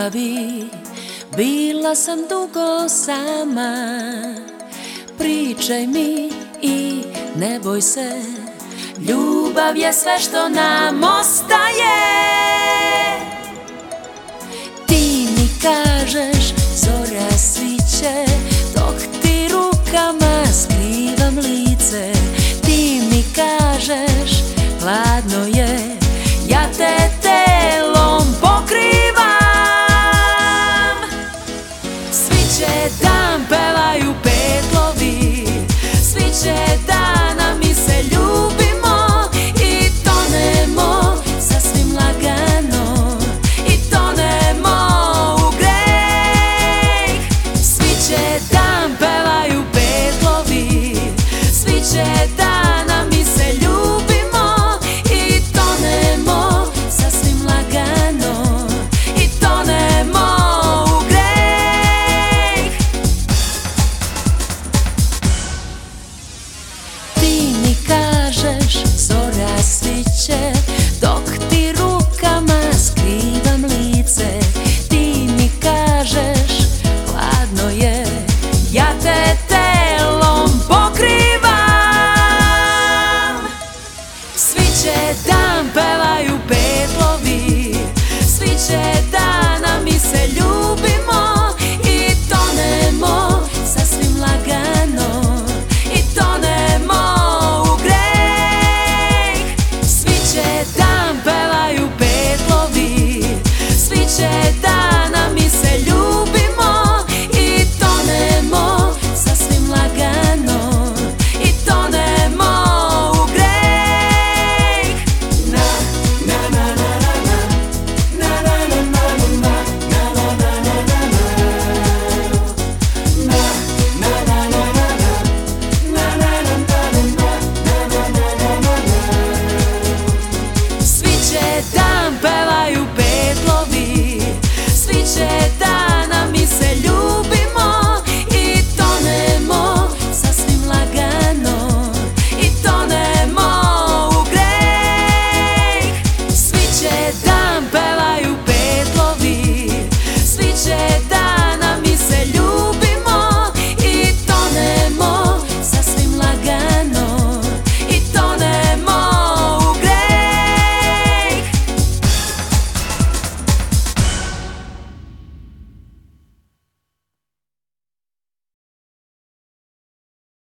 ljubavi bila sam dugo sama. Pričaj mi i ne boj se, ljubav je sve što nam ostaje. Ti mi kažeš zora sviće, dok ti rukama skrivam lice. Ti mi kažeš hladno je, ja te